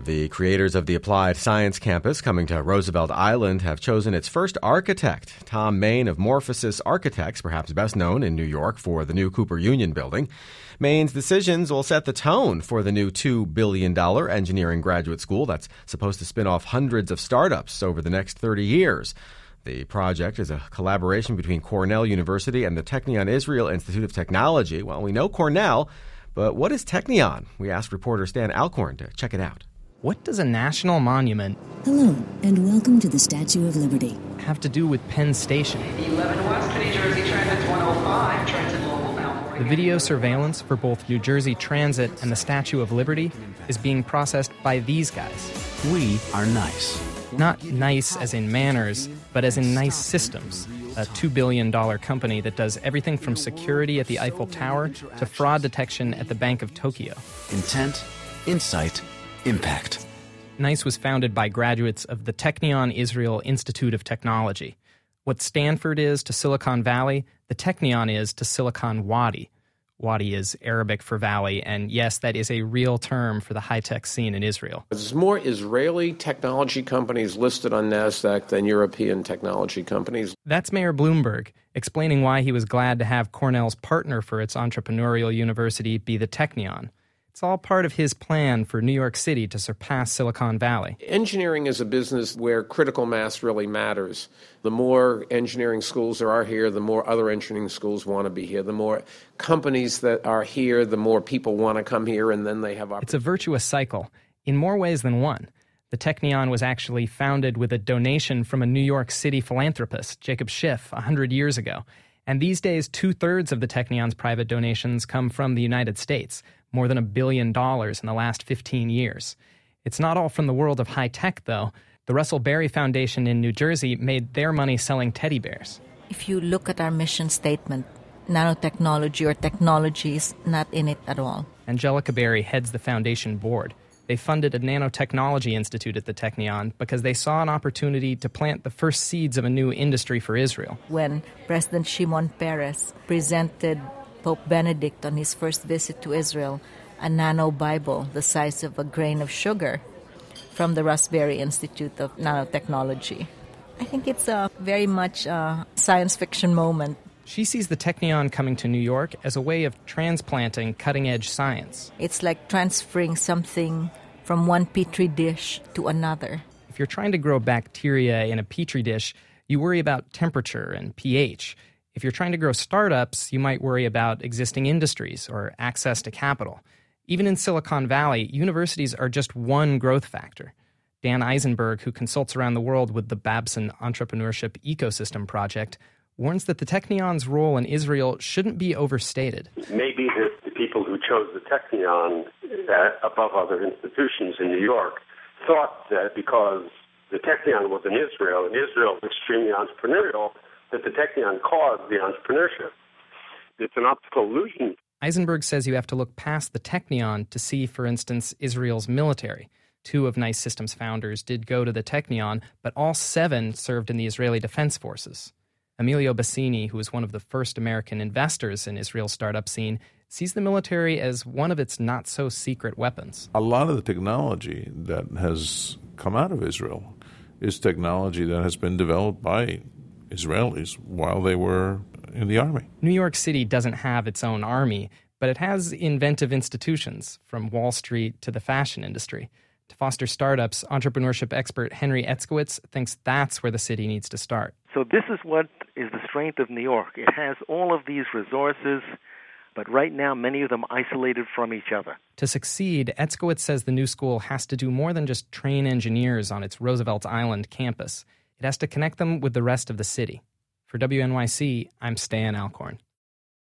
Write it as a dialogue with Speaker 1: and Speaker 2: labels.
Speaker 1: The creators of the Applied Science Campus coming to Roosevelt Island have chosen its first architect, Tom Main of Morphosis Architects, perhaps best known in New York for the new Cooper Union building. Main's decisions will set the tone for the new $2 billion engineering graduate school that's supposed to spin off hundreds of startups over the next 30 years. The project is a collaboration between Cornell University and the Technion Israel Institute of Technology. Well, we know Cornell, but what is Technion? We asked reporter Stan Alcorn to check it out.
Speaker 2: What does a national monument
Speaker 3: Hello, and welcome to the Statue of Liberty.
Speaker 2: have to do with Penn Station?
Speaker 4: 11 West, New Jersey Transit 105, Transit Local bound.
Speaker 2: The video surveillance for both New Jersey Transit and the Statue of Liberty is being processed by these guys.
Speaker 5: We are nice.
Speaker 2: Not nice as in manners, but as in nice systems. A $2 billion company that does everything from security at the Eiffel Tower to fraud detection at the Bank of Tokyo.
Speaker 5: Intent, insight, impact.
Speaker 2: NICE was founded by graduates of the Technion Israel Institute of Technology. What Stanford is to Silicon Valley, the Technion is to Silicon Wadi. Wadi is Arabic for valley, and yes, that is a real term for the high-tech scene in Israel.
Speaker 6: There's more Israeli technology companies listed on NASDAQ than European technology companies.
Speaker 2: That's Mayor Bloomberg, explaining why he was glad to have Cornell's partner for its entrepreneurial university be the Technion. It's all part of his plan for New York City to surpass Silicon Valley.
Speaker 6: Engineering is a business where critical mass really matters. The more engineering schools there are here, the more other engineering schools want to be here. The more companies that are here, the more people want to come here, and then they have opportunities.
Speaker 2: It's a virtuous cycle, in more ways than one. The Technion was actually founded with a donation from a New York City philanthropist, Jacob Schiff, 100 years ago. And these days, 2/3 of the Technion's private donations come from the United States, more than $1 billion in the last 15 years. It's not all from the world of high-tech, though. The Russell Berry Foundation in New Jersey made their money selling teddy bears.
Speaker 7: If you look at our mission statement, nanotechnology or technology is not in it at all.
Speaker 2: Angelica Berry heads the foundation board. They funded a nanotechnology institute at the Technion because they saw an opportunity to plant the first seeds of a new industry for Israel.
Speaker 7: When President Shimon Peres presented Pope Benedict on his first visit to Israel a nano Bible the size of a grain of sugar from the Raspberry Institute of Nanotechnology. I think it's a very much a science fiction moment.
Speaker 2: She sees the Technion coming to New York as a way of transplanting cutting-edge science.
Speaker 7: It's like transferring something from one petri dish to another.
Speaker 2: If you're trying to grow bacteria in a petri dish, you worry about temperature and pH. If you're trying to grow startups, you might worry about existing industries or access to capital. Even in Silicon Valley, universities are just one growth factor. Dan Eisenberg, who consults around the world with the Babson Entrepreneurship Ecosystem Project, warns that the Technion's role in Israel shouldn't be overstated.
Speaker 8: Maybe the people who chose the Technion above other institutions in New York thought that because the Technion was in Israel, and Israel was extremely entrepreneurial, that the Technion caused the entrepreneurship. It's an optical illusion.
Speaker 2: Eisenberg says you have to look past the Technion to see, for instance, Israel's military. 2 of NICE Systems founders did go to the Technion, but all 7 served in the Israeli Defense Forces. Emilio Bassini, who is one of the first American investors in Israel's startup scene, sees the military as one of its not-so-secret weapons.
Speaker 9: A lot of the technology that has come out of Israel is technology that has been developed by Israelis while they were in the army.
Speaker 2: New York City doesn't have its own army, but it has inventive institutions, from Wall Street to the fashion industry. To foster startups, entrepreneurship expert Henry Etzkowitz thinks that's where the city needs to start.
Speaker 10: So this is what is the strength of New York. It has all of these resources, but right now many of them isolated from each other.
Speaker 2: To succeed, Etzkowitz says the new school has to do more than just train engineers on its Roosevelt Island campus. It has to connect them with the rest of the city. For WNYC, I'm Stan Alcorn.